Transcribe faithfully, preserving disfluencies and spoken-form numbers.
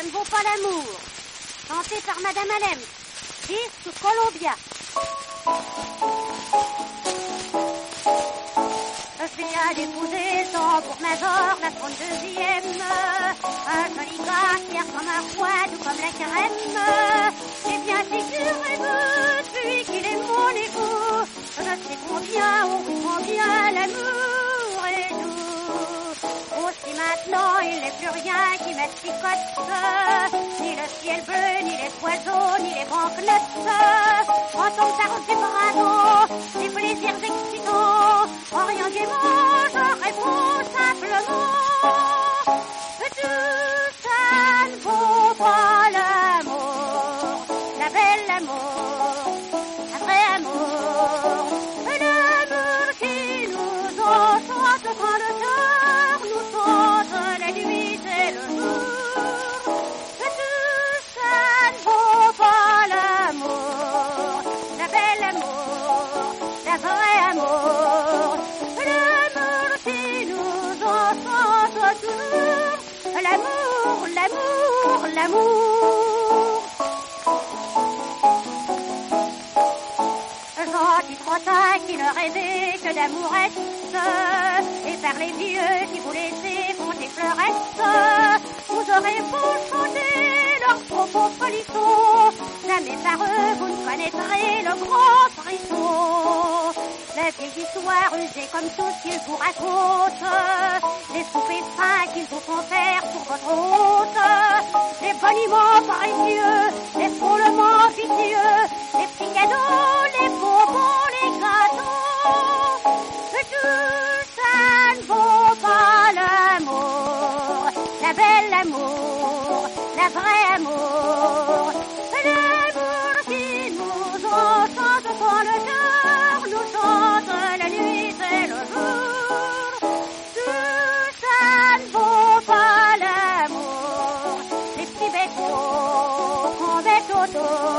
ne vaut pas l'amour. Chanté par Madame Alem, disque Columbia. Je viens d'épouser sans pour Major, la trente-deuxième. Un joli gars fier comme un roi, tout comme la crème. Et bien figurez-vous, celui qu'il est mon époux. Je sais combien, oh combien l'amour est doux. Aussi maintenant, il n'est plus rien qui m'asticote. Ni le ciel bleu, ni les oiseaux, ni les banquenotes. Quand on parle du bravo, des plaisirs excitants, en rien gaiement, je réponds simplement. Tout ça ne vaut pas l'amour, la belle amour, la vraie amour, l'amour qui nous enchante quand le cœur nous chante la nuit et le jour. Tout ça ne vaut pas l'amour, la belle amour, la vraie amour, l'amour qui nous enchante toujours, l'amour, l'amour, l'amour. Gentil trottin qui ne rêvait que d'amourette, et par les vieux qui vous laissaient compter fleurettes, vous aurez beau chanter leurs propos polissons, jamais par eux vous ne connaîtrez le grand frisson. La vieille histoire usée comme tout ce qu'ils vous racontent, les soupers fins qu'ils vous font faire pour votre honte, les boniments paresseux, les frôlements vicieux, les petits cadeaux, les bonbons, les gâteaux. Tout ça ne vaut pas l'amour, la belle amour, la vraie amour, l'amour qui nous enchante quand le cœur nous chante la nuit et le jour. Tout ça ne vaut pas l'amour, les petits bécots qu'on met autour.